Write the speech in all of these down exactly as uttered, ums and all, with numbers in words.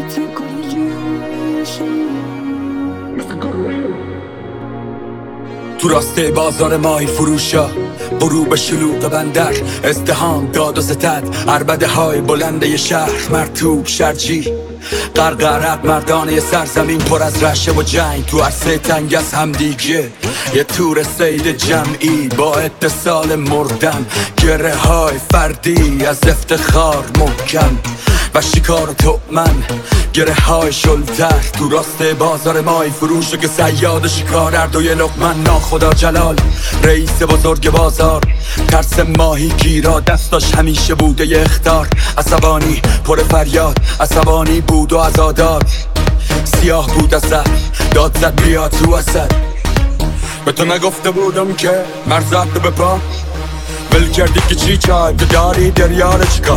تو راسته بازار ماهی فروشا، غروب شلوغ بندر، ازدحام، داد و ستد، عربده های بلنده ی شهر، مرطوب شرجی، غرغرت مردانه ی سرزمین پر از رشه و جنگ. تو عرصه تنگ از همدیگه یه تور سید جمعی با اتصال مردن، گره های فردی از افتخار محکم و شکار و تؤمن، گره های شلتر. تو راسته بازار ماهی فروشو که صیاد شکار، هر دوی لقمن ناخدا جلال رئیس بزرگ بازار، ترس ماهی گیرا دستاش همیشه بوده ی اخطار. عصبانی پر فریاد، عصبانی بود و عزاداد، سیاه بود اثر، داد زد بیا تو اثر. به تو نگفته بودم که مرزت رو بپا، ول کردی که چی چای تو داری دریاره چیکار.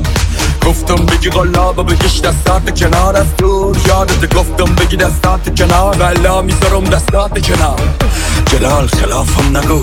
گفتم بگی غلاب و بگیش دستات کنار از دور، یادت گفتم بگی دستات کنار ولا میذارم دستات کنار. جلال خلافم نگو،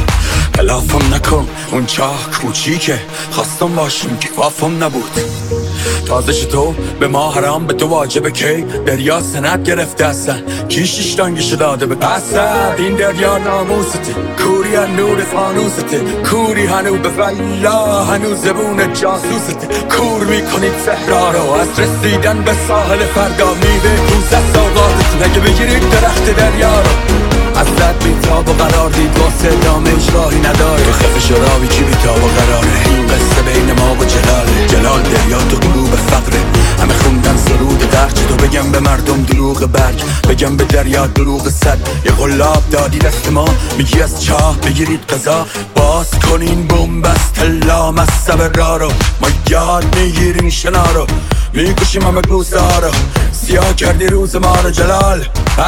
خلافم نکن، اون چاه کوچیکه خواستم باشم که وافم نبود. تازه تو به ما حرام به تو واجبه کی دریا سند گرفته هستن، کی شیشتانگیشو داده به قصد. این دریا ناموسته، کوری هنور فانوسته، کوری هنو به والله هنو زبون جاسوسته. کور میکنید صحرا رو از رسیدن به ساحل، فردا میوه کوز از سوقاتتون اگه بگیرید درخت دریا رو. از زد بیتاب و قرار دید واسه دامش راهی نداره، تو خف شرابی چی بیتاب و قراره. این قصه بین ما و جلاله، جلال دریا تو قلوب فقره. همه خوندن سرود درچ تو بگم به مردم دروغ برگ، بگم به دریا دروغ صد. یه غلاب دادی دست ما میگی از چاه بگیرید قضا، باز کنین بومبست لام از سبر را رو. ما یاد میگیریم شنا رو، میکشیم همه کوسه ها رو، سیاه کردی روز ما رو جلال.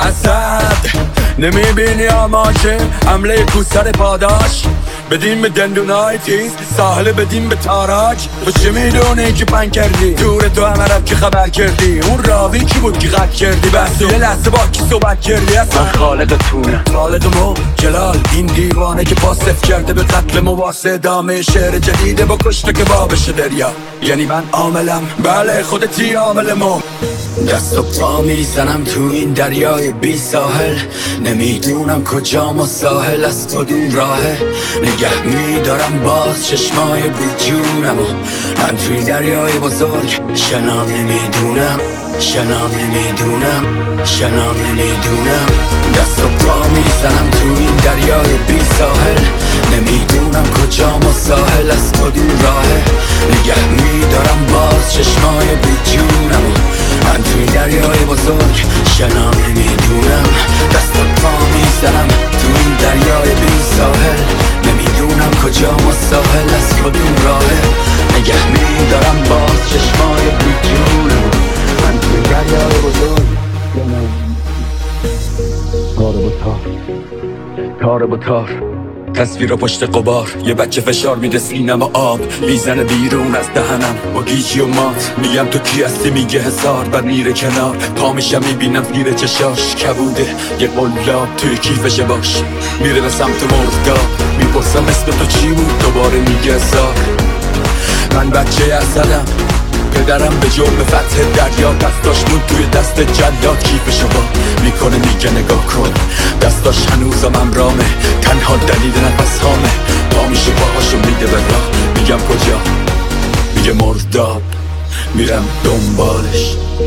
حسد نمیبینی آماچه حمله کوسر پاداش، بدیم به دندونای تیز ساحل بدیم به تاراج. تو چه میدونی که پن کردی دور تو همه رب که خبر کردی، اون راوی کی بود که قد کردی بس یه لحظه با کی صحبت کردی. اصلا خالق تونه خالق مو جلال، این دیوانه که پاسف کرده به قتل مو واسه ادامه شعر جدیده با کشته که بابش دریا. یعنی من عاملم، بله خودتی عامل مو. دست و پا میزنم تو این دریای بی ساحل، نمیدونم کجا ما ساحل از کدوم راهه. نگه میدارم باز چشمای بیجونم و من توی دریای بزرگ شنام نمیدونم، شنام نمیدونم، شنام نمیدونم. دست و پا میزنم تو این دریای بی ساحل، نمیدونم کجا ما ساحل از کدوم راهه. نگه میدارم باز چشمای بیجونم و من توی دریای بزرگ شنام نمیدونم. دست و پا میزنم تو این دریای بی ساحل، نمیدونم کجا ما ساحل از کدوم راهه. نگه میدارم باز چشمای بیجونم و من توی دریای بزرگ تار با تار، تار با تار. تصویر پشت قبار، یه بچه فشار میده سینم و آب میزنه بیرون از دهنم با گیجی و مات. میگم تو کی هستی میگه هزار، بعد میره کنار پا میشم میبینم زیر چشاش کبوده یه قلاب توی کیفشه باش. میره به سمت مردگاه میپرسم اسم تو چی بود، دوباره میگه هزار. من بچه اسدم، پدرم به جرم فتح دریا دستاش بود توی دست جلاد. کیفشو با میکنه میگه نگاه کن، دستاش هنوزم امرامه، تنها دلیل نفس هامه. پا میشه باهاشو میده به راه، میگم کجا، میگه مرداب. میرم دنبالش